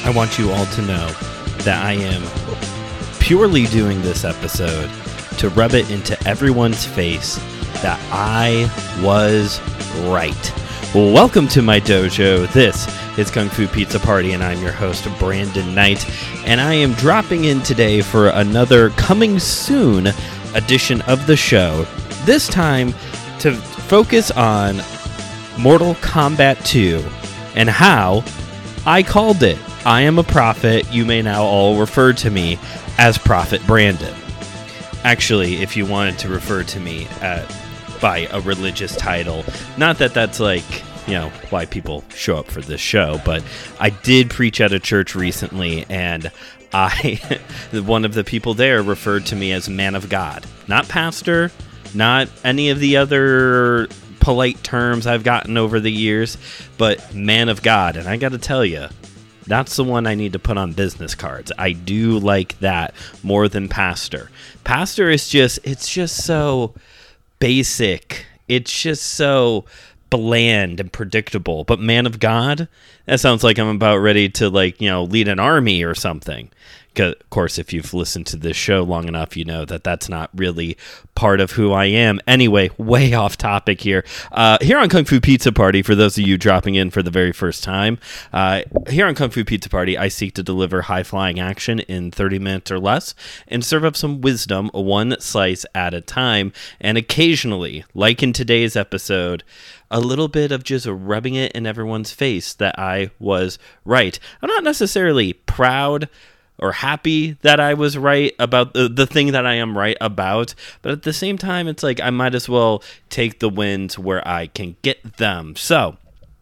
I want you all to know that I am purely doing this episode to rub it into everyone's face that I was right. Well, welcome to my dojo. This is Kung Fu Pizza Party, and I'm your host, Brandon Knight, and I am dropping in today for another coming soon edition of the show, this time to focus on Mortal Kombat 2 and how I called it. I am a prophet. You may now all refer to me as Prophet Brandon. Actually, if you wanted to refer to me by a religious title, not that that's like, you know, why people show up for this show, but I did preach at a church recently, and one of the people there referred to me as man of God. Not pastor, not any of the other polite terms I've gotten over the years, but man of God. And I got to tell you, that's the one I need to put on business cards. I do like that more than pastor. Pastor is it's just so basic. It's just so bland and predictable. But man of God, that sounds like I'm about ready to, like, you know, lead an army or something. Of course, if you've listened to this show long enough, you know that that's not really part of who I am. Anyway, way off topic here. Here on Kung Fu Pizza Party, for those of you dropping in for the very first time, here on Kung Fu Pizza Party, I seek to deliver high-flying action in 30 minutes or less and serve up some wisdom one slice at a time. And occasionally, like in today's episode, a little bit of just rubbing it in everyone's face that I was right. I'm not necessarily proud or happy that I was right about the thing that I am right about, but at the same time, it's like I might as well take the wins where I can get them. So,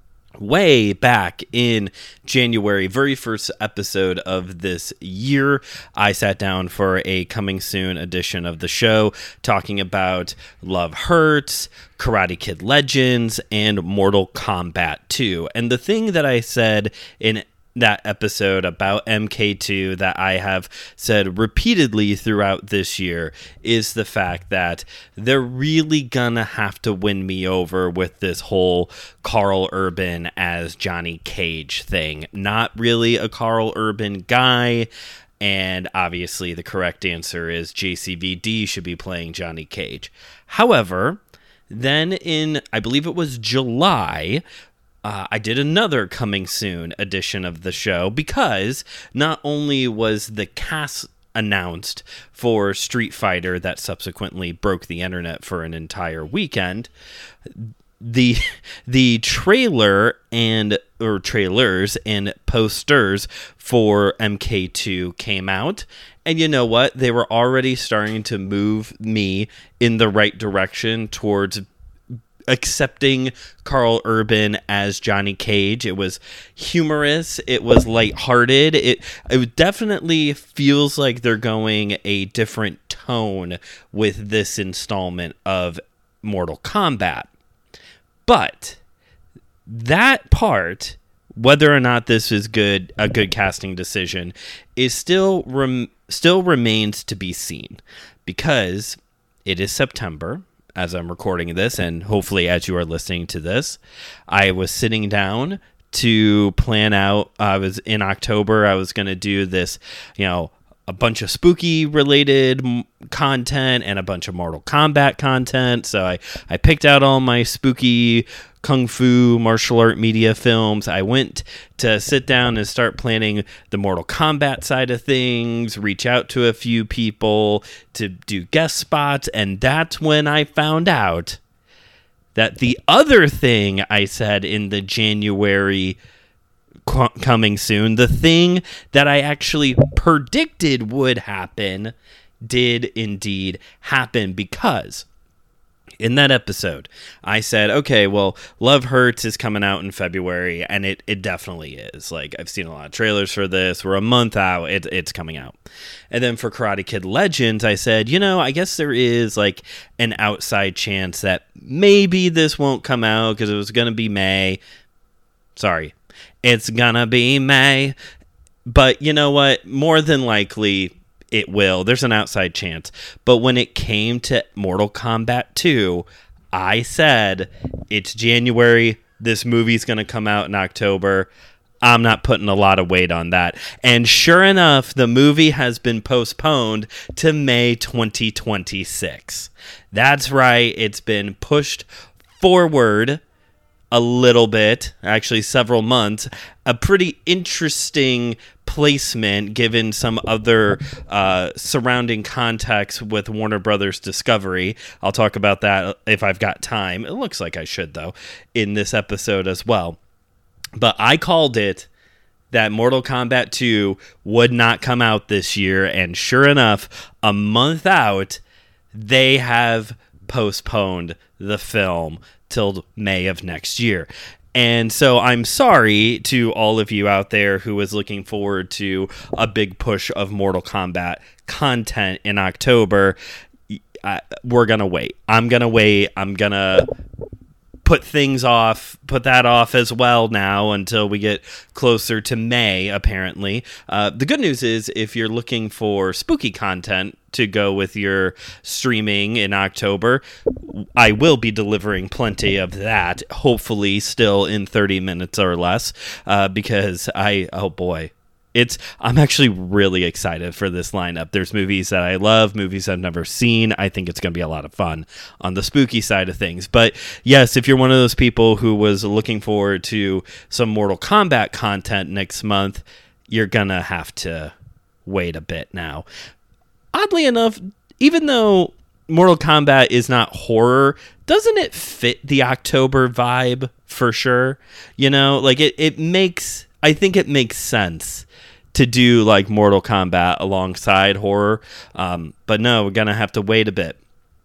way back in January, very first episode of this year, I sat down for a coming soon edition of the show talking about Love Hurts, Karate Kid Legends, and Mortal Kombat 2. And the thing that I said in that episode about MK2 that I have said repeatedly throughout this year is the fact that they're really gonna have to win me over with this whole Karl Urban as Johnny Cage thing. Not really a Karl Urban guy, and obviously the correct answer is JCVD should be playing Johnny Cage. However, then in, I believe it was July, I did another coming soon edition of the show because not only was the cast announced for Street Fighter that subsequently broke the internet for an entire weekend, the trailer or trailers and posters for MK2 came out. And you know what? They were already starting to move me in the right direction towards accepting Karl Urban as Johnny Cage. It was humorous. It was lighthearted. It definitely feels like they're going a different tone with this installment of Mortal Kombat. But that part, whether or not this is a good casting decision, is still remains to be seen, because it is September as I'm recording this, and hopefully as you are listening to this. I was sitting down to plan out, I was in October, I was going to do this, you know, a bunch of spooky related content and a bunch of Mortal Kombat content. So I picked out all my spooky Kung Fu martial art media films. I went to sit down and start planning the Mortal Kombat side of things, reach out to a few people to do guest spots, and that's when I found out that the other thing I said in the January coming soon, the thing that I actually predicted would happen, did indeed happen, because in that episode, I said, okay, well, Love Hurts is coming out in February, and it definitely is. Like, I've seen a lot of trailers for this. We're a month out. It's coming out. And then for Karate Kid Legends, I said, you know, I guess there is, like, an outside chance that maybe this won't come out because it was going to be May. Sorry. It's gonna be May. But you know what? More than likely, it will. There's an outside chance. But when it came to Mortal Kombat 2, I said, it's January. This movie's going to come out in October. I'm not putting a lot of weight on that. And sure enough, the movie has been postponed to May 2026. That's right. It's been pushed forward a little bit, actually several months. A pretty interesting placement given some other surrounding context with Warner Brothers Discovery. I'll talk about that if I've got time. It looks like I should, though, in this episode as well. But I called it that Mortal Kombat 2 would not come out this year, and sure enough, a month out, they have postponed the film till May of next year. And so I'm sorry to all of you out there who was looking forward to a big push of Mortal Kombat content in October. We're going to wait. I'm going to wait. I'm going to put that off as well now until we get closer to May, apparently. The good news is if you're looking for spooky content to go with your streaming in October, I will be delivering plenty of that, hopefully still in 30 minutes or less, because oh boy. I'm actually really excited for this lineup. There's movies that I love, movies I've never seen. I think it's going to be a lot of fun on the spooky side of things. But yes, if you're one of those people who was looking forward to some Mortal Kombat content next month, you're going to have to wait a bit now. Oddly enough, even though Mortal Kombat is not horror, doesn't it fit the October vibe for sure? You know, like I think it makes sense to do like Mortal Kombat alongside horror. But no, we're going to have to wait a bit.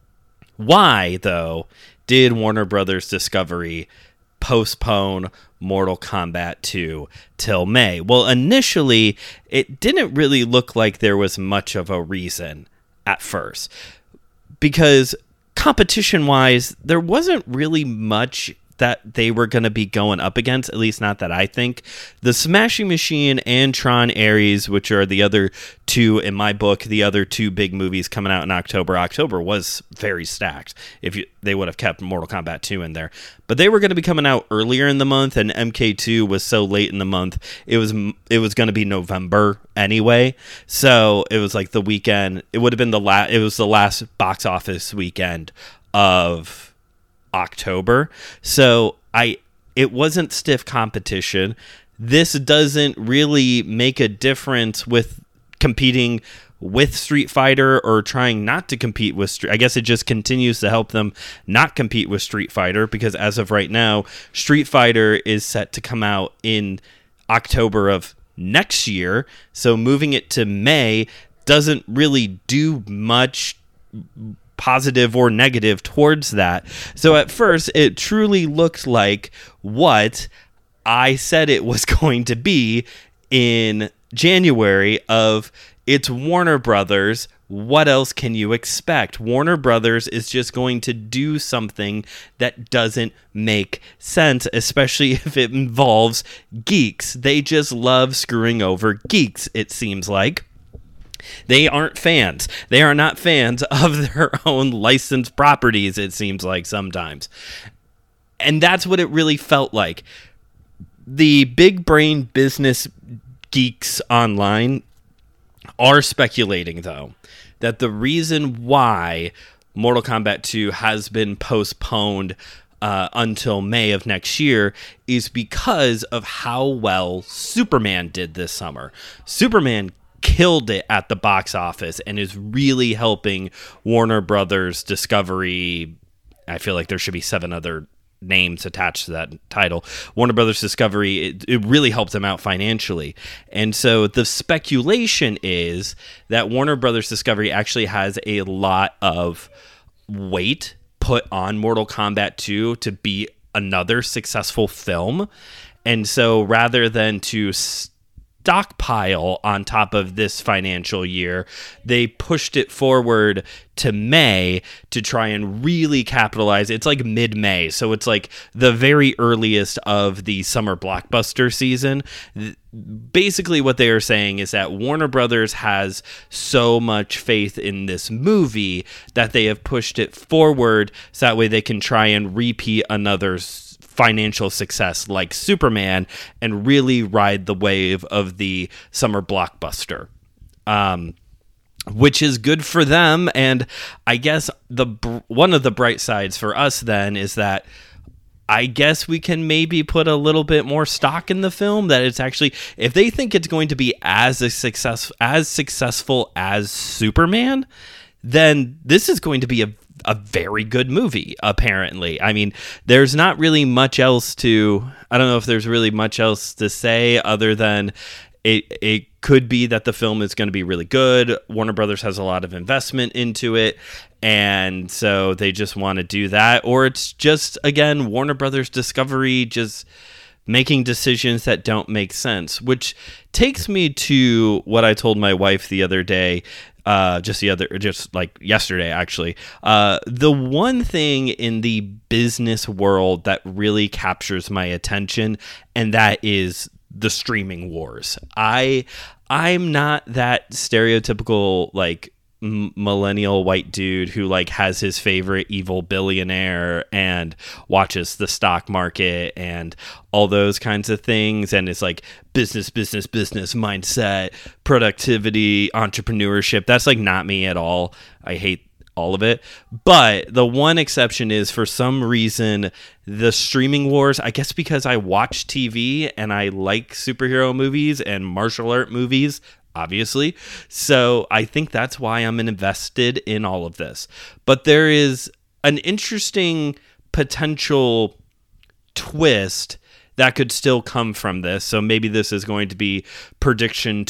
Why, though, did Warner Brothers Discovery postpone Mortal Kombat 2 till May? Well, initially, it didn't really look like there was much of a reason at first. Because competition-wise, there wasn't really much that they were going to be going up against, at least not that I think. The Smashing Machine and Tron Ares, which are the other two, in my book, the other two big movies coming out in October. October was very stacked they would have kept Mortal Kombat 2 in there. But they were going to be coming out earlier in the month, and MK2 was so late in the month, it was going to be November anyway. So it was like the weekend. It would have been it was the last box office weekend of October. So it wasn't stiff competition. This doesn't really make a difference with competing with Street Fighter or trying not to compete with I guess it just continues to help them not compete with Street Fighter, because as of right now, Street Fighter is set to come out in October of next year. So moving it to May doesn't really do much positive or negative towards that. So at first, it truly looked like what I said it was going to be in January of it's Warner Brothers. What else can you expect? Warner Brothers is just going to do something that doesn't make sense, especially if it involves geeks. They just love screwing over geeks, it seems like. They aren't fans. They are not fans of their own licensed properties, it seems like sometimes. And that's what it really felt like. The big brain business geeks online are speculating, though, that the reason why Mortal Kombat 2 has been postponed until May of next year is because of how well Superman did this summer. Superman killed it at the box office and is really helping Warner Brothers Discovery. I feel like there should be 7 other names attached to that title. Warner Brothers Discovery, it really helped them out financially. And so the speculation is that Warner Brothers Discovery actually has a lot of weight put on Mortal Kombat 2 to be another successful film. And so rather than to stockpile on top of this financial year, they pushed it forward to May to try and really capitalize. It's like mid-May, so it's like the very earliest of the summer blockbuster season. Basically what they are saying is that Warner Brothers has so much faith in this movie that they have pushed it forward so that way they can try and repeat another financial success like Superman and really ride the wave of the summer blockbuster. Which is good for them. And I guess one of the bright sides for us then is that I guess we can maybe put a little bit more stock in the film, that it's actually, if they think it's going to be as successful as Superman, then this is going to be a very good movie, apparently. I mean, there's not really much else I don't know if there's really much else to say other than it could be that the film is going to be really good. Warner Brothers has a lot of investment into it, and so they just want to do that. Or it's just, again, Warner Brothers Discovery just making decisions that don't make sense, which takes me to what I told my wife the other day, just like yesterday, actually. The one thing in the business world that really captures my attention, and that is the streaming wars. I'm not that stereotypical like millennial white dude who like has his favorite evil billionaire and watches the stock market and all those kinds of things and is like business mindset, productivity, entrepreneurship. That's like not me at all. I hate all of it. But the one exception is, for some reason, the streaming wars, I guess because I watch TV and I like superhero movies and martial art movies, obviously. So I think that's why I'm invested in all of this. But there is an interesting potential twist that could still come from this. So maybe this is going to be prediction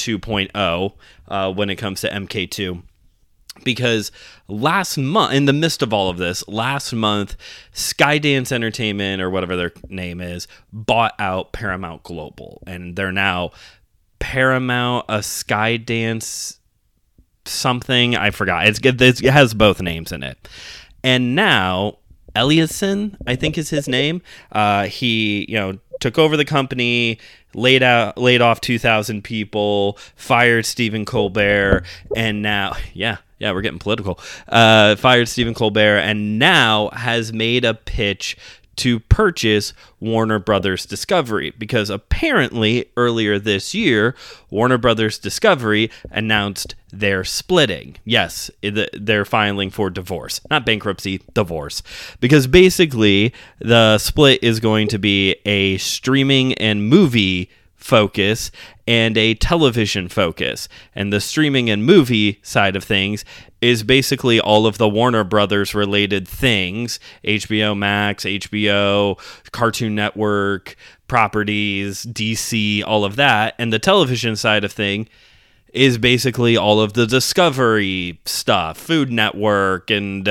2.0 when it comes to MK2. Because last month, in the midst of all of this, last month, Skydance Entertainment, or whatever their name is, bought out Paramount Global. And they're now Paramount, Skydance something. I forgot. It has both names in it. And now, Ellison, I think is his name. He, took over the company, laid off 2,000 people, fired Stephen Colbert, and now, yeah, we're getting political. Fired Stephen Colbert, and now has made a pitch to purchase Warner Brothers Discovery, because apparently earlier this year, Warner Brothers Discovery announced they're splitting. Yes, they're filing for divorce, not bankruptcy, divorce, because basically the split is going to be a streaming and movie focus and a television focus. And the streaming and movie side of things is basically all of the Warner Brothers related things, HBO Max, HBO, Cartoon Network, properties, DC, all of that. And the television side of thing is basically all of the Discovery stuff, Food Network, and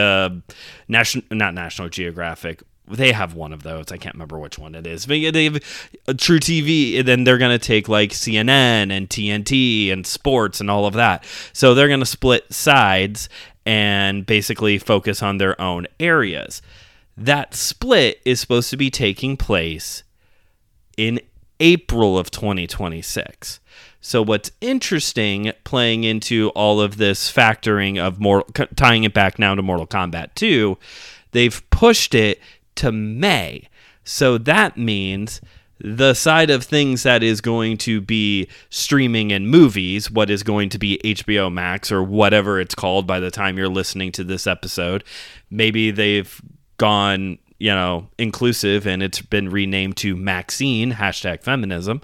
not National Geographic. They have one of those. I can't remember which one it is. But they have True TV, and then they're going to take like CNN and TNT and sports and all of that. So they're going to split sides and basically focus on their own areas. That split is supposed to be taking place in April of 2026. So what's interesting, playing into all of this factoring of tying it back now to Mortal Kombat 2, they've pushed it to May. So that means the side of things that is going to be streaming and movies, what is going to be HBO Max or whatever it's called by the time you're listening to this episode, maybe they've gone, inclusive and it's been renamed to Maxine, #feminism,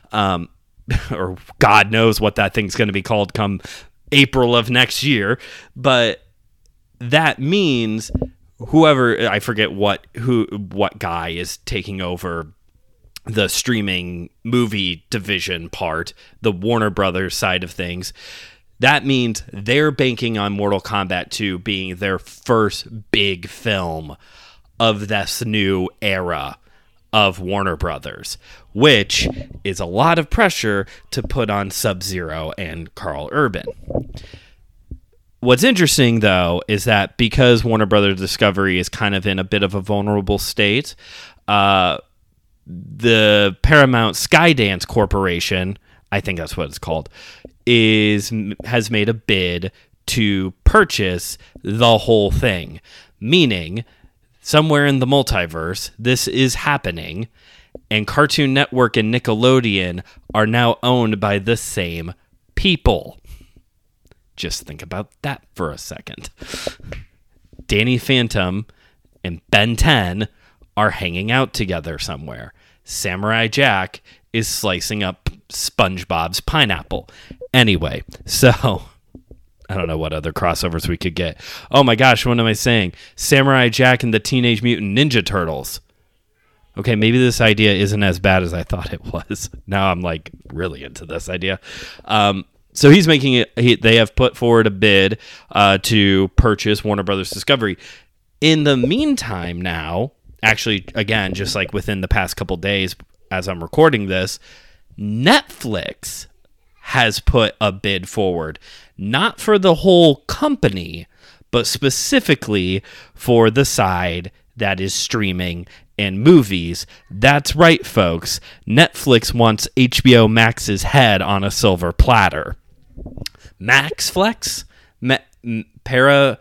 or God knows what that thing's going to be called come April of next year. But that means whoever, I forget what guy is taking over the streaming movie division part, the Warner Brothers side of things, that means they're banking on Mortal Kombat 2 being their first big film of this new era of Warner Brothers, which is a lot of pressure to put on Sub-Zero and Karl Urban. What's interesting, though, is that because Warner Brothers Discovery is kind of in a bit of a vulnerable state, the Paramount Skydance Corporation, I think that's what it's called, has made a bid to purchase the whole thing, meaning somewhere in the multiverse, this is happening, and Cartoon Network and Nickelodeon are now owned by the same people. Just think about that for a second. Danny Phantom and Ben 10 are hanging out together somewhere. Samurai Jack is slicing up SpongeBob's pineapple. Anyway, so I don't know what other crossovers we could get. Oh my gosh, what am I saying? Samurai Jack and the Teenage Mutant Ninja Turtles. Okay, maybe this idea isn't as bad as I thought it was. Now I'm like really into this idea. So he's making it. They have put forward a bid to purchase Warner Brothers Discovery. In the meantime, now, actually, again, just like within the past couple days, as I'm recording this, Netflix has put a bid forward, not for the whole company, but specifically for the side that is streaming and movies. That's right, folks. Netflix wants HBO Max's head on a silver platter. Maxflex? Paramount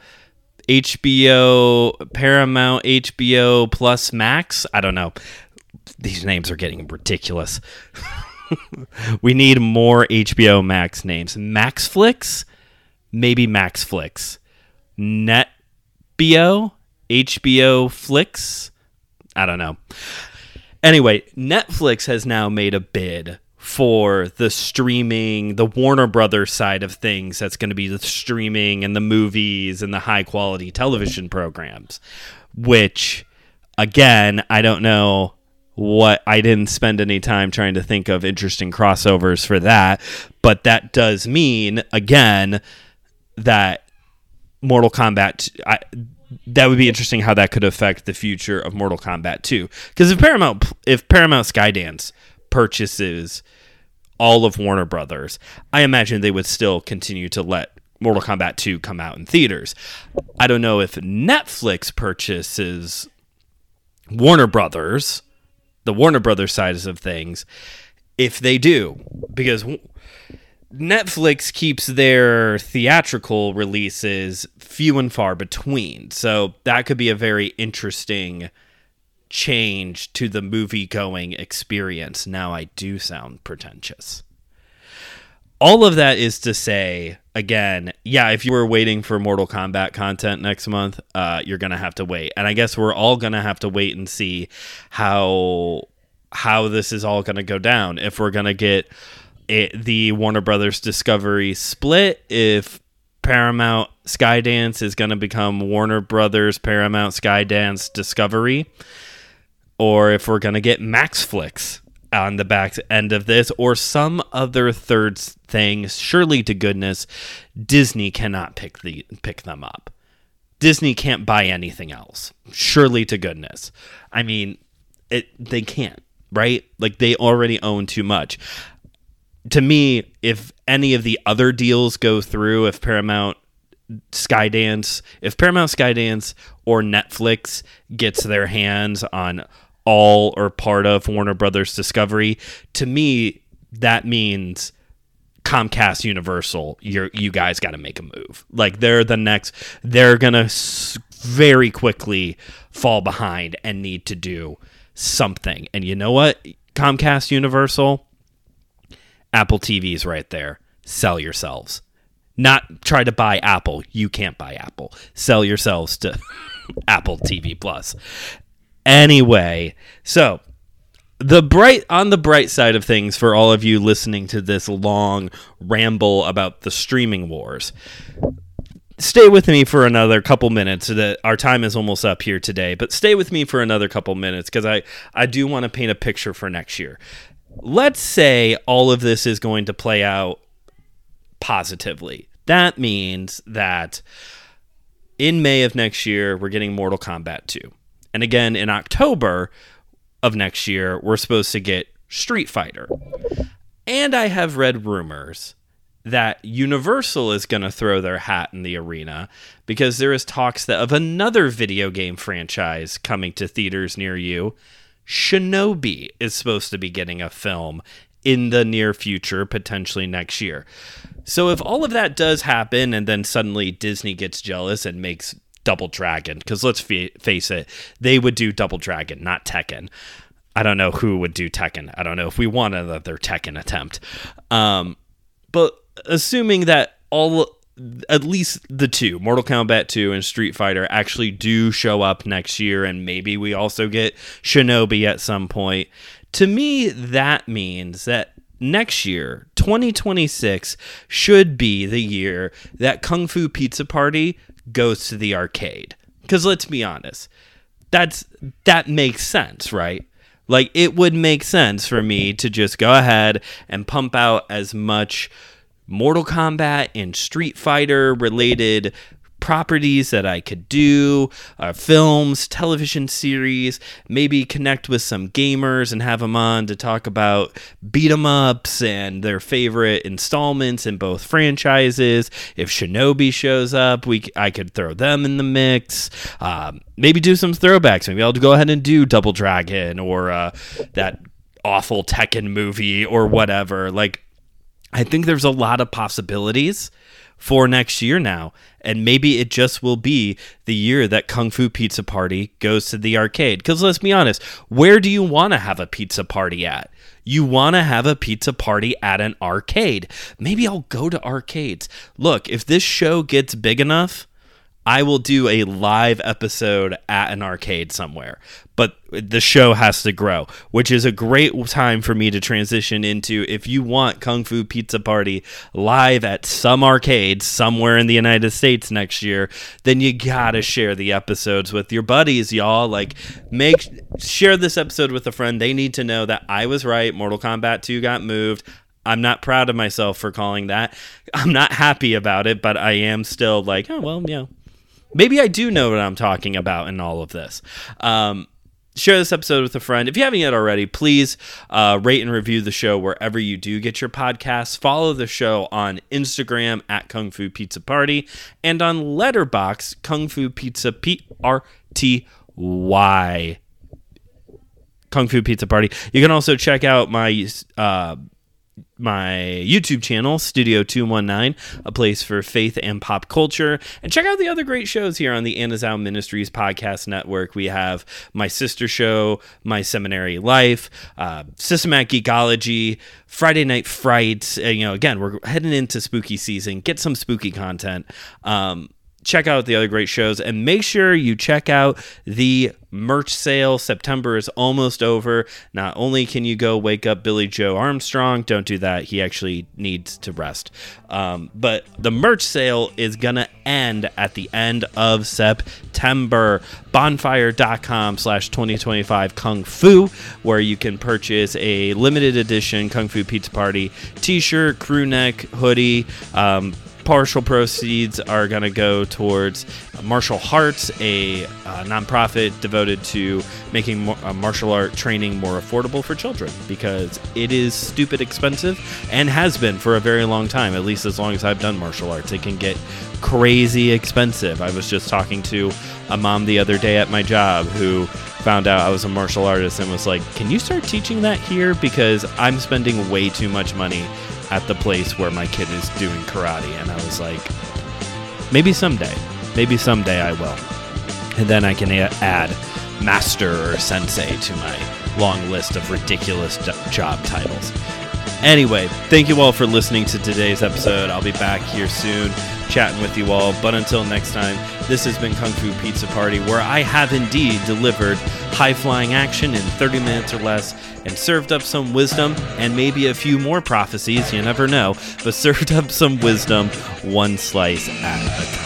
HBO plus Max? I don't know. These names are getting ridiculous. We need more HBO Max names. Maxflix? Maybe Maxflix. NetBio? HBO Flix? I don't know. Anyway, Netflix has now made a bid for the streaming, the Warner Brothers side of things. That's going to be the streaming and the movies and the high quality television programs, which, again, I don't know what, I didn't spend any time trying to think of interesting crossovers for that, but that does mean, again, that Mortal Kombat, that would be interesting how that could affect the future of Mortal Kombat 2. Because if Paramount Skydance purchases all of Warner Brothers, I imagine they would still continue to let Mortal Kombat 2 come out in theaters. I don't know if Netflix purchases Warner Brothers, the Warner Brothers side of things, if they do, because Netflix keeps their theatrical releases few and far between. So that could be a very interesting change to the movie-going experience. Now I do sound pretentious. All of that is to say, again, yeah, if you were waiting for Mortal Kombat content next month, you're going to have to wait. And I guess we're all going to have to wait and see how this is all going to go down. If we're going to get the Warner Brothers Discovery split, if Paramount Skydance is going to become Warner Brothers Paramount Skydance Discovery, or if we're going to get Maxflix on the back end of this, or some other third thing. Surely to goodness, Disney cannot pick them up. Disney can't buy anything else. Surely to goodness. I mean, they can't, right? Like, they already own too much. To me, if any of the other deals go through, if Paramount Skydance or Netflix gets their hands on all or part of Warner Brothers Discovery, to me, that means Comcast Universal, you guys got to make a move. Like, they're going to very quickly fall behind and need to do something. And you know what? Comcast Universal, Apple TV's right there. Sell yourselves. Not try to buy Apple. You can't buy Apple. Sell yourselves to Apple TV Plus. Anyway, so on the bright side of things for all of you listening to this long ramble about the streaming wars, stay with me for another couple minutes. Our time is almost up here today, but stay with me for another couple minutes because I do want to paint a picture for next year. Let's say all of this is going to play out positively. That means that in May of next year, we're getting Mortal Kombat 2. And again, in October of next year, we're supposed to get Street Fighter. And I have read rumors that Universal is going to throw their hat in the arena because there is talks of another video game franchise coming to theaters near you. Shinobi is supposed to be getting a film in the near future, potentially next year. So if all of that does happen and then suddenly Disney gets jealous and makes Double Dragon, because let's face it, they would do Double Dragon, not Tekken. I don't know who would do Tekken. I don't know if we want another Tekken attempt. But assuming that at least the two, Mortal Kombat 2 and Street Fighter, actually do show up next year, and maybe we also get Shinobi at some point, to me, that means that next year, 2026, should be the year that Kung Fu Pizza Party goes to the arcade. Because let's be honest, that makes sense, right? Like, it would make sense for me to just go ahead and pump out as much Mortal Kombat and Street Fighter related properties that I could do, films, television series, maybe connect with some gamers and have them on to talk about beat 'em ups and their favorite installments in both franchises. If Shinobi shows up, I could throw them in the mix. Maybe do some throwbacks. Maybe I'll go ahead and do Double Dragon or that awful Tekken movie or whatever. Like, I think there's a lot of possibilities for next year now, and maybe it just will be the year that Kung Fu Pizza Party goes to the arcade. Because let's be honest, where do you want to have a pizza party at? You want to have a pizza party at an arcade. Maybe I'll go to arcades. Look, if this show gets big enough, I will do a live episode at an arcade somewhere. But the show has to grow, which is a great time for me to transition into, if you want Kung Fu Pizza Party live at some arcade somewhere in the United States next year, then you gotta share the episodes with your buddies, y'all. Like, share this episode with a friend. They need to know that I was right. Mortal Kombat 2 got moved. I'm not proud of myself for calling that. I'm not happy about it, but I am still like, oh, well, yeah. Maybe I do know what I'm talking about in all of this. Share this episode with a friend. If you haven't yet already, please rate and review the show wherever you do get your podcasts. Follow the show on Instagram at Kung Fu Pizza Party and on Letterboxd, Kung Fu Pizza PRTY. Kung Fu Pizza Party. You can also check out my YouTube channel, Studio 219, a place for faith and pop culture. And check out the other great shows here on the Anazao Ministries podcast network. We have my sister show, My Seminary Life, Systematic Geekology, Friday Night Frights. Again, we're heading into spooky season. Get some spooky content. Check out the other great shows, and make sure you check out the merch sale. September is almost over. Not only can you go wake up Billy Joe Armstrong, don't do that. He actually needs to rest. But the merch sale is going to end at the end of September. Bonfire.com/2025 Kung Fu, where you can purchase a limited edition Kung Fu Pizza Party t-shirt, crew neck, hoodie. Partial proceeds are going to go towards Martial Hearts, a nonprofit devoted to making martial art training more affordable for children, because it is stupid expensive and has been for a very long time, at least as long as I've done martial arts. It can get crazy expensive. I was just talking to a mom the other day at my job who found out I was a martial artist and was like, can you start teaching that here? Because I'm spending way too much money at the place where my kid is doing karate. And I was like, maybe someday I will. And then I can add master or sensei to my long list of ridiculous job titles. Anyway, thank you all for listening to today's episode. I'll be back here soon chatting with you all. But until next time, this has been Kung Fu Pizza Party, where I have indeed delivered high-flying action in 30 minutes or less and served up some wisdom and maybe a few more prophecies, you never know, but served up some wisdom one slice at a time.